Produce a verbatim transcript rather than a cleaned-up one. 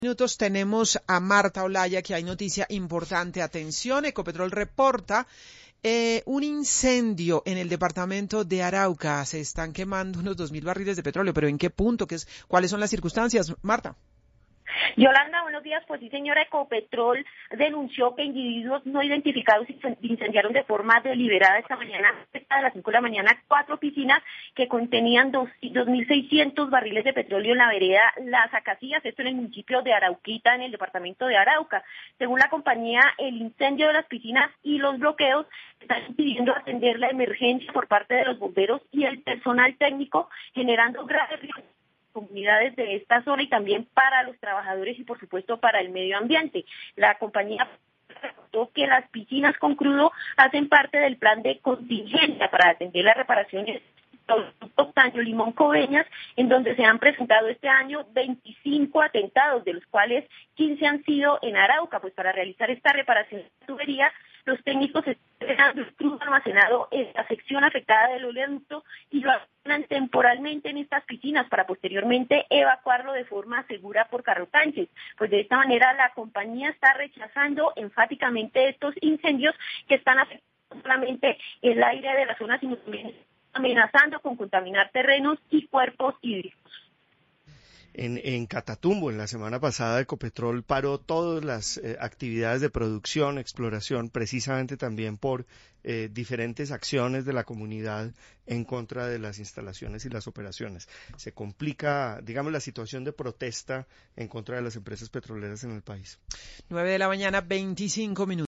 Minutos tenemos a Marta Olaya, que hay noticia importante. Atención, Ecopetrol reporta eh, un incendio en el departamento de Arauca. Se están quemando unos dos mil barriles de petróleo, pero ¿en qué punto? ¿Qué es, ¿Cuáles son las circunstancias, Marta? Yolanda, buenos días. Pues sí, señora, Ecopetrol denunció que individuos no identificados incendiaron de forma deliberada esta mañana, a las cinco de la mañana, cuatro piscinas que contenían dos mil seiscientos barriles de petróleo en la vereda Las Acacias, esto en el municipio de Arauquita, en el departamento de Arauca. Según la compañía, el incendio de las piscinas y los bloqueos están impidiendo atender la emergencia por parte de los bomberos y el personal técnico, generando graves riesgos comunidades de esta zona y también para los trabajadores y por supuesto para el medio ambiente. La compañía reportó que las piscinas con crudo hacen parte del plan de contingencia para atender las reparaciones del Taño Limón Coveñas, en donde se han presentado este año veinticinco atentados, de los cuales quince han sido en Arauca. Pues para realizar esta reparación de la tubería, los técnicos están dejando el crudo almacenado en la sección afectada del oleoducto y lo almacenan temporalmente en estas piscinas para posteriormente evacuarlo de forma segura por carrotanques. Pues de esta manera la compañía está rechazando enfáticamente estos incendios que están afectando no solamente el aire de la zona, sino también amenazando con contaminar terrenos y cuerpos hídricos. En, en Catatumbo, en la semana pasada, Ecopetrol paró todas las eh, actividades de producción, exploración, precisamente también por eh, diferentes acciones de la comunidad en contra de las instalaciones y las operaciones. Se complica, digamos, la situación de protesta en contra de las empresas petroleras en el país. nueve de la mañana, veinticinco minutos.